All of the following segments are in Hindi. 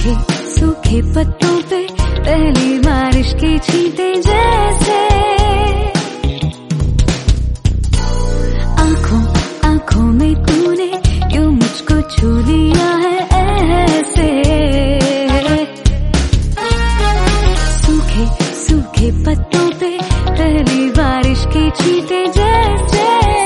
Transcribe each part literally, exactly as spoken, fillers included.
सूखे सूखे पत्तों पे पहली बारिश की छींटे जैसे, आंखों आंखों में तूने यूं मुझको छू लिया है ऐसे। सूखे सूखे पत्तों पे पहली बारिश की छींटे जैसे,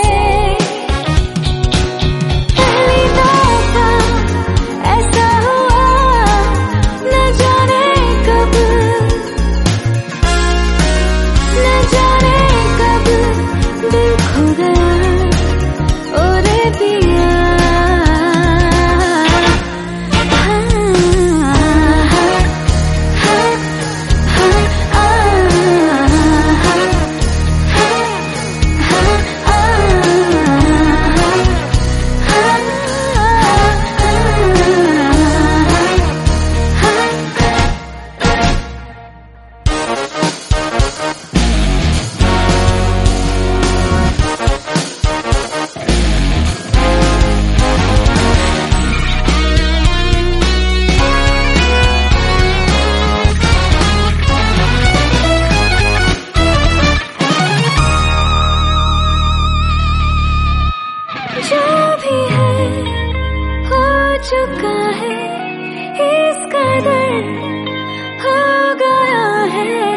जो भी है हो चुका है, इस कदर हो गया है।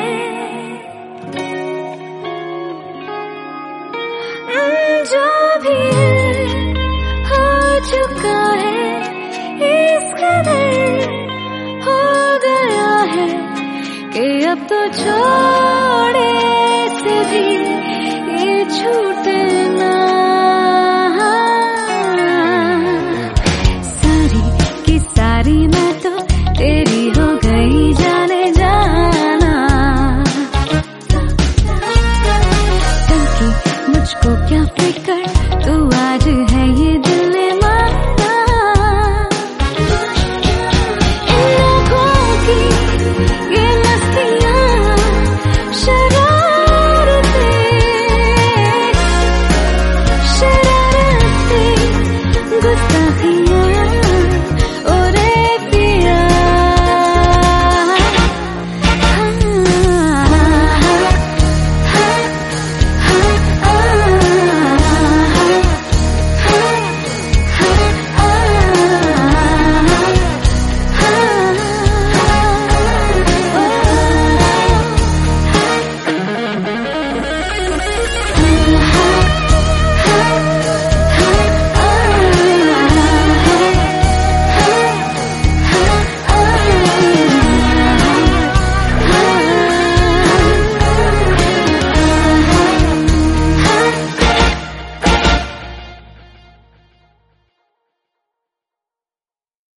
जो भी है हो चुका है, इस कदर हो गया है कि अब तो छोड़े से भी